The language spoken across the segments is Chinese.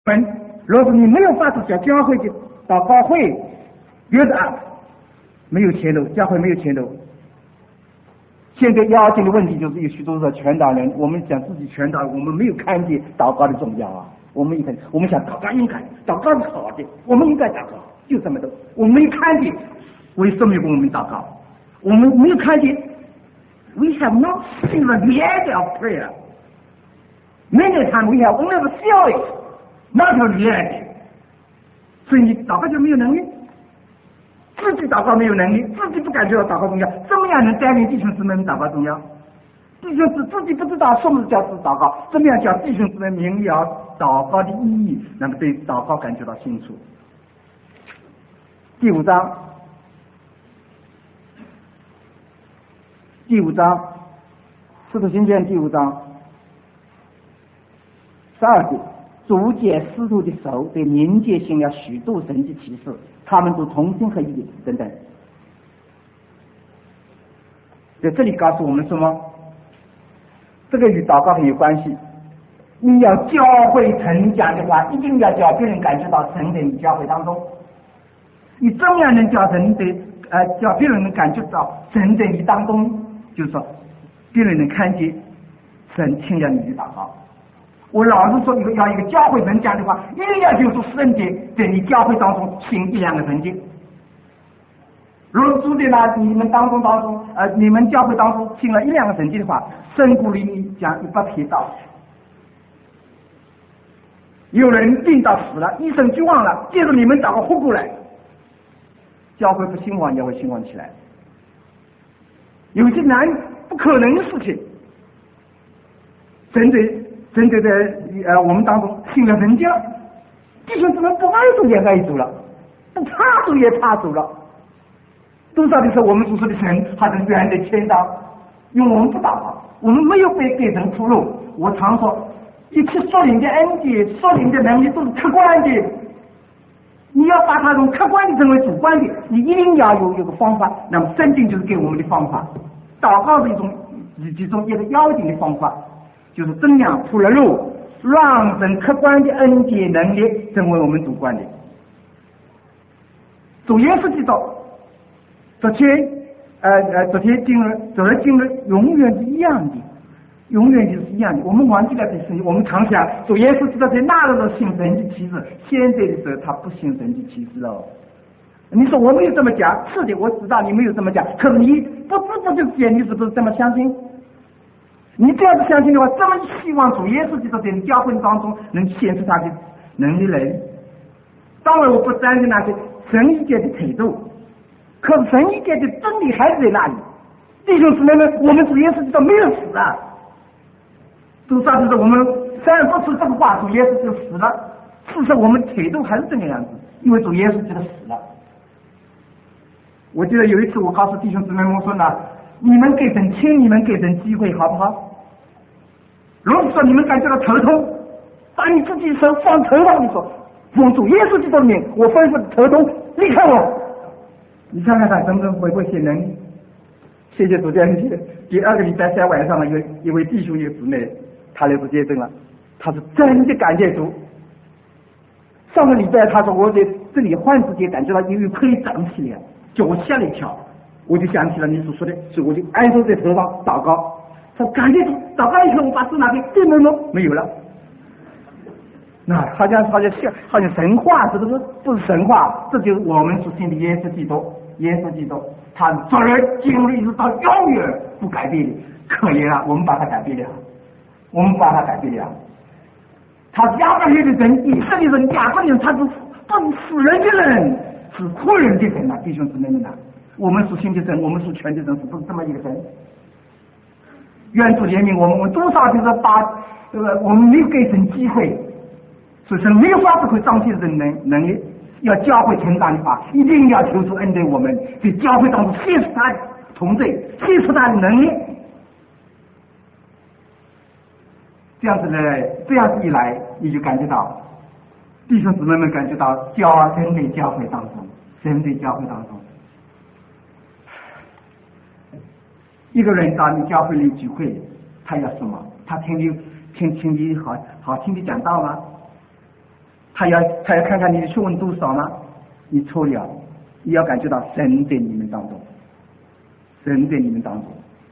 若是你没有发出叫教会的祷告会，觉得没有前途，教会没有前途。现在要紧的问题就是有许多的传道人，我们想自己传道，我们没有看见祷告的重要啊。我们想祷告应该，祷告是好的，我们应该祷告，就这么多。我们没有看见为什么我们祷告？我们没有看见 We have not seen the reality of prayer. Many times we have only feel it, not the reality. 所以你祷告就没有能力，自己祷告没有能力，自己不感觉到祷告重要，怎么样能带领弟兄姊妹们祷告重要？弟兄姊妹自己不知道什么是叫祷告，怎么样叫弟兄姊妹明了祷告的意义，那么对祷告感觉到清楚。第五章，使徒行传第5章12节，主借使徒的手对民间行了许多神迹奇事，他们都同心合意的等等。在这里告诉我们什么？这个与祷告很有关系。你要教会成讲的话，一定要叫别人感觉到神在你教会当中。你怎样能叫别人能感觉到神在你当中？就是说，别人能看见神听了你的祷告。我老是说要一个教会能讲的话，一定要就是圣洁在你教会当中行1-2个神迹。如果注定了你们你们教会当中行了1-2个神迹的话，神鼓励你讲一百篇道。有人病到死了，医生绝望了，接着你们祷告活过来，教会不兴旺也会兴旺起来。有些不可能的事情，针对在我们当中信了神经，弟兄姊妹不爱走也爱走了，不怕走也怕走了。多少的时候我们所说的神还是远在天上，因为我们不祷告，我们没有被给神出路。我常说，一切属灵的恩典、属灵的能力都是客观的，你要把它从客观的成为主观的，你一定要有一个方法。那么圣经就是给我们的方法，祷告是一个要紧的方法，就是怎样铺了路，让神客观的恩典能力成为我们主观的。主耶稣基督昨天经文永远是一样的，永远就是一样的。我们忘记了这事情，我们常想主耶稣基督在那时候行神迹奇事，现在的时候他不行神迹奇事了。你说我没有这么讲，是的，我知道你没有这么讲，可是你不知不觉间你是不是这么相信？你这样子相信的话，这么希望主耶稣基督在教会当中能显出他的能力来。当然我不担心那些神意界的态度，可是神意界的真理还是在那里。弟兄姊妹们，我们主耶稣基督没有死啊！就算是我们虽然不说这个话，主耶稣就死了，事实我们态度还是这个样子，因为主耶稣基督死了。我记得有一次我告诉弟兄姊妹们说呢，你们给神机会好不好？如果说你们感觉到头痛，把你自己手放头上，你说奉主耶稣基督的名，我吩咐头痛离开我。你看看他能不能回过些能力？谢谢主这样子。第2个礼拜天晚上了，一位弟兄一个姊妹，他来做见证了，他是真的感谢主。上个礼拜他说我在这里患之间感觉到因为可以长起来，叫我吓了一跳，我就想起了你所说的，所以我就安坐在头上祷告。他说感谢主，祷告以后我把手拿给对门了，没有了。那好像神话，这个不是神话，这就是我们所信的耶稣基督。耶稣基督他昨日今日一直到永远不改变的，可怜啊，我们把他改变了，他是亚伯拉罕的神，以色列人、亚伯人，他是死人的人，是活人的神啊，弟兄姊妹们啊，我们所信的神，我们所传的神，是不是这么一个神？愿主怜悯我们多少就是把我们没有给神机会，所以说没有法子会彰显神能力。要教会成长的话，一定要求主恩待我们，在教会当中显出他的同在，显出他的能力。这样子一来，你就感觉到弟兄姊妹们感觉到神在教会当中，一个人到你教会里聚会，他要什么？他听你好听的讲道吗？ 他要看看你的学问多少吗？你错了，你要感觉到神在你们当中，神在你们当中。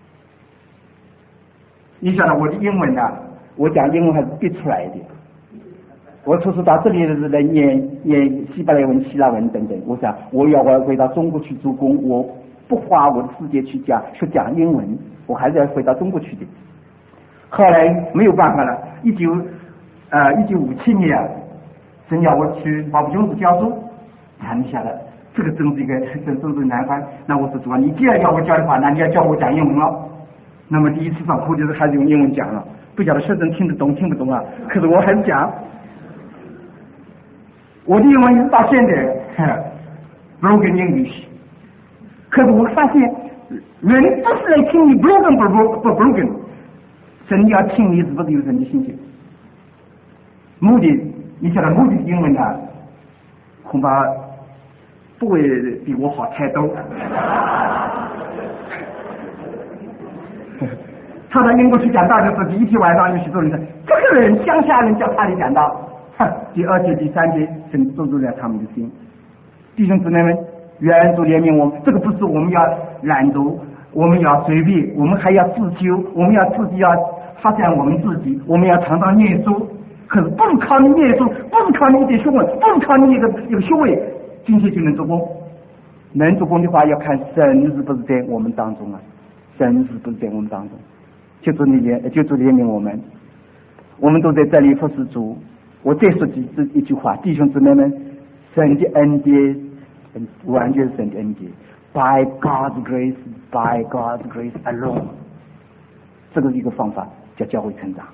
你晓得我的英文啊，我讲英文还是憋出来的。我初初到这里的是来念希伯来文、希腊文等等。我想我要回到中国去做工，我不花我的时间去讲英文，我还是要回到中国去的。后来没有办法了，1957年，真要我去保普兄弟教书，谈下来，这个真是一个难关。那我说主啊，你既然要我教的话，那你要教我讲英文了。那么第一次上课就是还是用英文讲了，不晓得学生听得懂听不懂啊？可是我还是讲。我的英文一直到现在broken English， 可是我发现人不是来听你 broken 不 broken， 神要听你是不是有神的心情。目的你晓得目的的英文啊，恐怕不会比我好太多。他到英国去讲道的时候，第一天晚上有许多人说，这个人乡下人叫他来讲道。第二节、第三节，神注入了他们的心。弟兄姊妹们，愿主怜悯我们。这个不是我们要懒惰，我们要随便，我们还要自修，我们要自己要发展我们自己，我们要常常念书。可是不是靠你念书，不是靠你一点学问，不是靠你一个学位，今天就能做工。能做工的话，要看神是不是在我们当中啊？神是不是在我们当中？就主怜悯我们，我们都在这里服侍主。我再说一句话，弟兄姊妹们，神的恩典完全是神的恩典 ，by God's grace, by God's grace alone， 这个是一个方法，叫教会成长。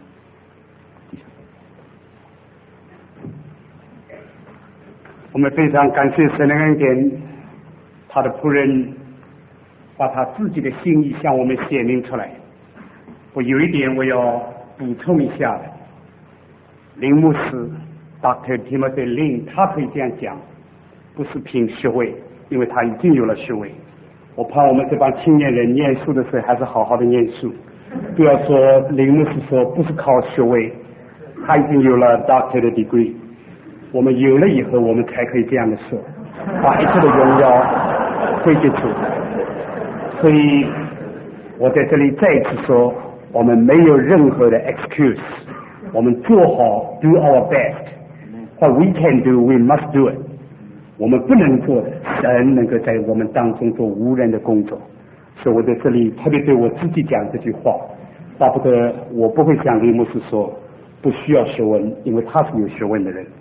我们非常感谢神的恩典，他的仆人把他自己的心意向我们显明出来。我有一点我要补充一下的。林牧师 Dr. Timothy Lin 他可以这样讲，不是凭学位，因为他已经有了学位。我盼我们这帮青年人念书的时候还是好好的念书，不要说林牧师说不是靠学位，他已经有了 Doctor 的 degree， 我们有了以后我们才可以这样的说，把一切的荣耀归给主。所以我在这里再一次说，我们没有任何的 excuse，我们做好 do our best， what we can do we must do it， 我们不能做的神能够在我们当中做无人的工作。所以我在这里特别对我自己讲这句话，巴不得我不会像林牧师说不需要学问，因为他是有学问的人。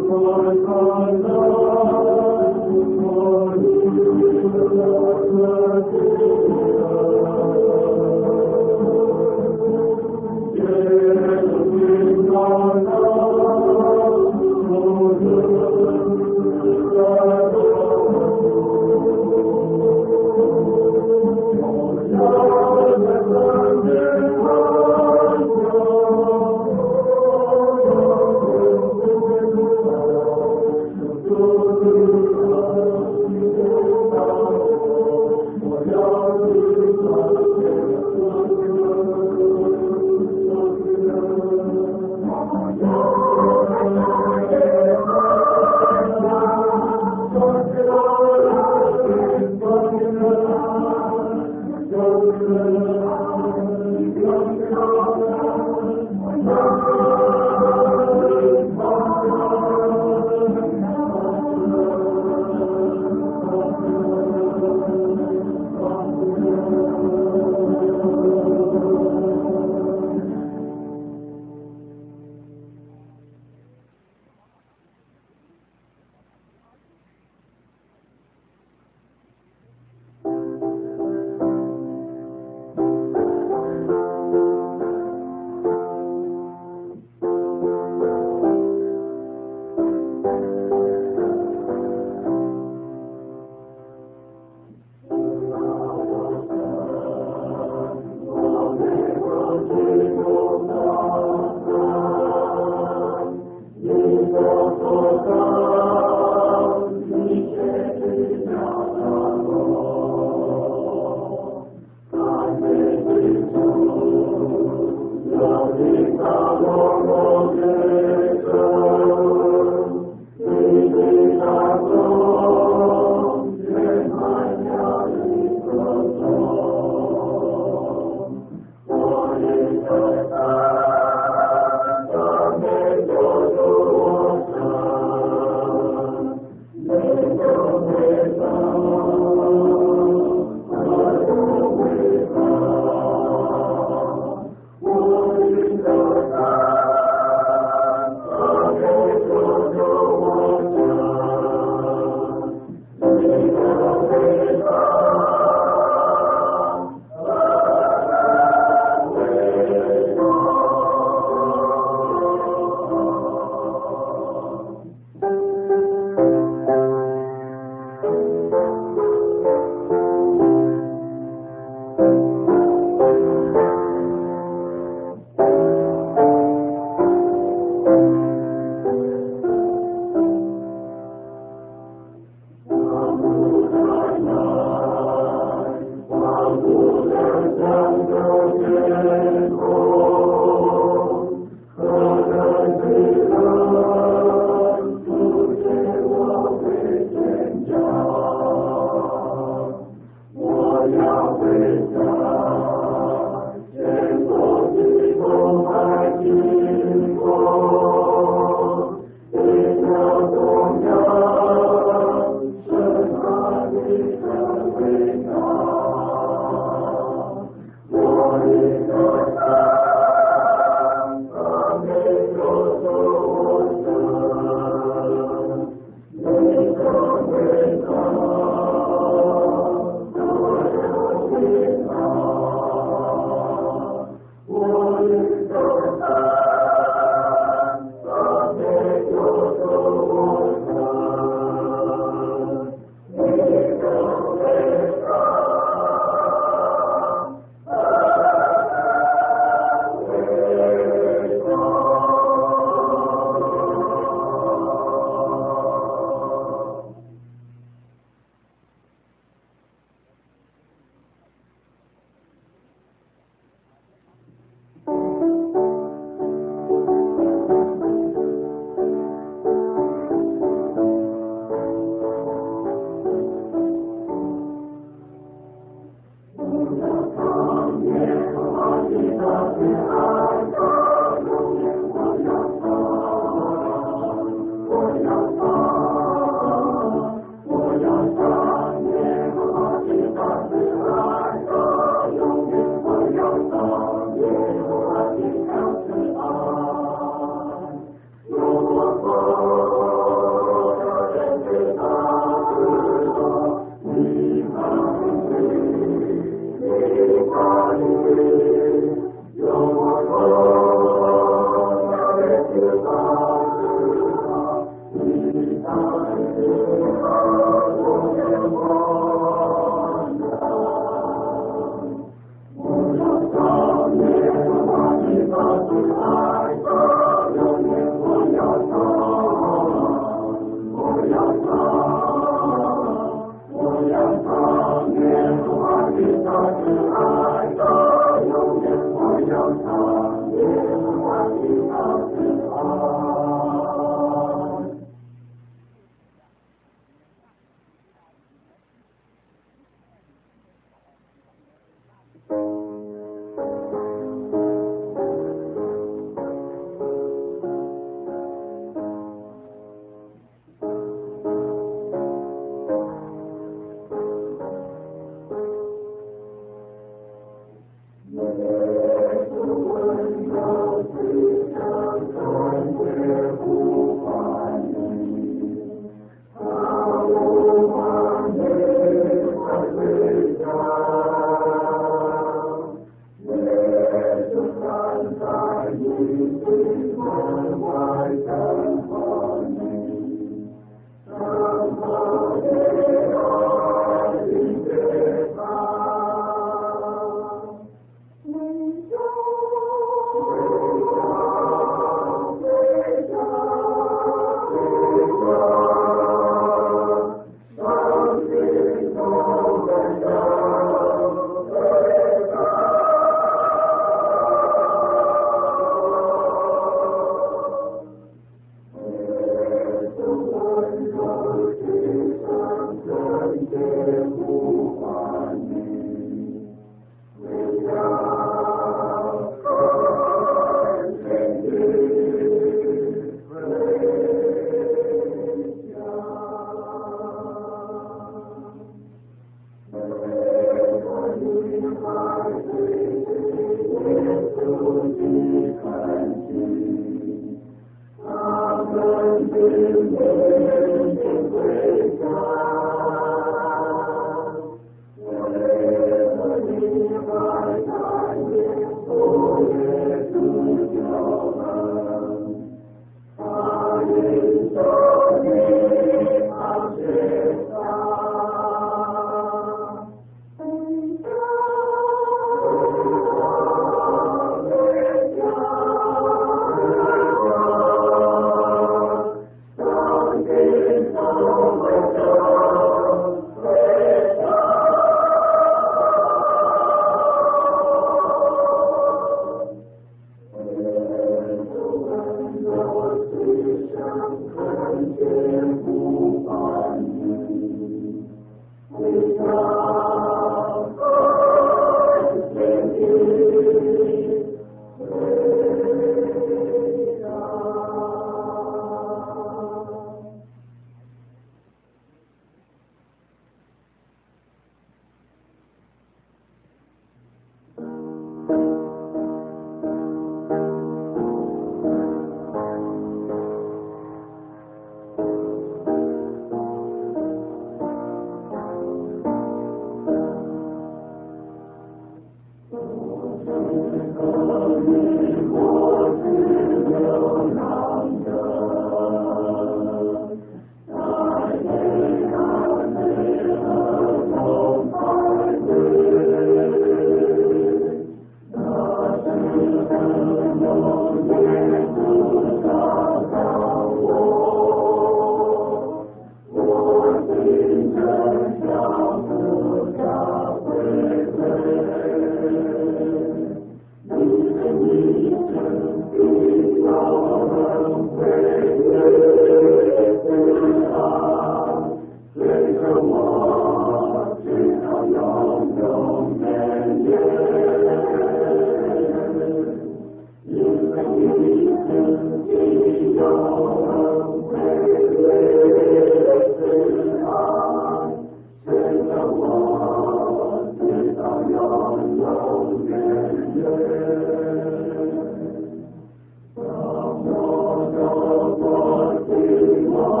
我